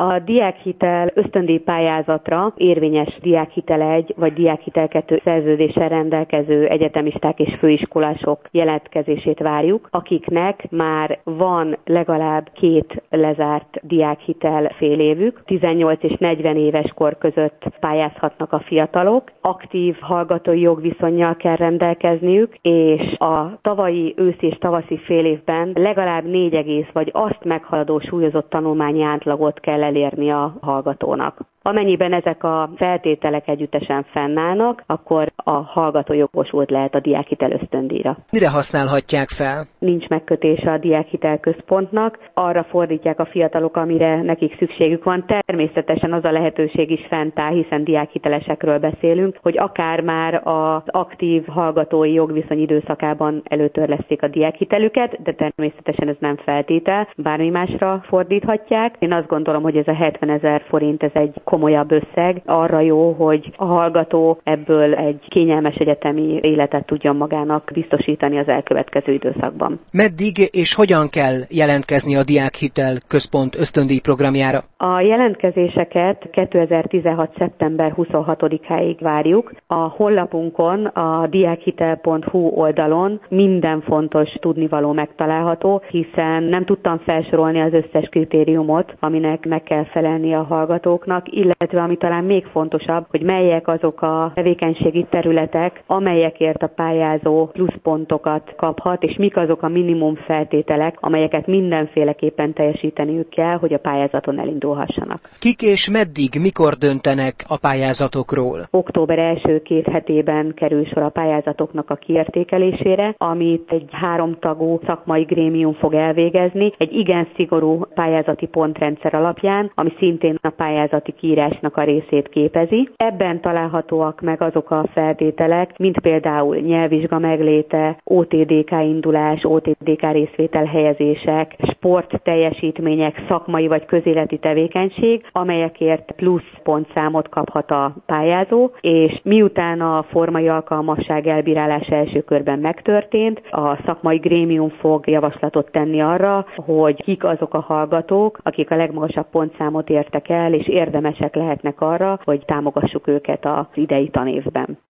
A diákhitel ösztöndíj pályázatra érvényes diákhitel 1 vagy diákhitel 2 szerződéssel rendelkező egyetemisták és főiskolások jelentkezését várjuk, akiknek már van legalább 2 lezárt diákhitel félévük, 18 és 40 éves kor között pályázhatnak a fiatalok, aktív hallgatói jogviszonnyal kell rendelkezniük, és a tavalyi őszi és tavaszi fél évben legalább 4 vagy azt meghaladó súlyozott tanulmányi átlagot kell elérni a hallgatónak. Amennyiben ezek a feltételek együttesen fennállnak, akkor a hallgató jogosult lehet a diákhitel ösztöndíjra. Mire használhatják fel? Nincs megkötése a diákhitel központnak, arra fordítják a fiatalok, amire nekik szükségük van. Természetesen az a lehetőség is fent áll, hiszen diákhitelesekről beszélünk, hogy akár már az aktív hallgatói jogviszony időszakában előtörleszték a diákhitelüket, de természetesen ez nem feltétel, bármi másra fordíthatják. Én azt gondolom, hogy ez a 70 000 forint, ez egy komolyabb összeg, arra jó, hogy a hallgató ebből egy kényelmes egyetemi életet tudjon magának biztosítani az elkövetkező időszakban. Meddig és hogyan kell jelentkezni a Diákhitel Központ ösztöndíj programjára? A jelentkezéseket 2016. szeptember 26-áig várjuk. A honlapunkon, a diakhitel.hu oldalon minden fontos tudnivaló megtalálható, hiszen nem tudtam felsorolni az összes kritériumot, aminek meg kell felelni a hallgatóknak, illetve ami talán még fontosabb, hogy melyek azok a tevékenységi területek, amelyekért a pályázó pluszpontokat kaphat, és mik azok a minimum feltételek, amelyeket mindenféleképpen teljesíteniük kell, hogy a pályázaton elindulhassanak. Kik és meddig, mikor döntenek a pályázatokról? Október első 2 hetében kerül sor a pályázatoknak a kiértékelésére, amit egy 3 tagú szakmai grémium fog elvégezni, egy igen szigorú pályázati pontrendszer alapján, ami szintén a pályázati kiírásnak a részét képezi. Ebben találhatóak meg azok a feltételek, mint például nyelvvizsga megléte, OTDK indulás, OTDK részvétel helyezések, sport teljesítmények, szakmai vagy közéleti tevékenység, amelyekért plusz pontszámot kaphat a pályázó, és miután a formai alkalmasság elbírálása első körben megtörtént, a szakmai grémium fog javaslatot tenni arra, hogy kik azok a hallgatók, akik a legmagasabb pontszámot értek el, és érdemesek lehetnek arra, hogy támogassuk őket az idei tanévben.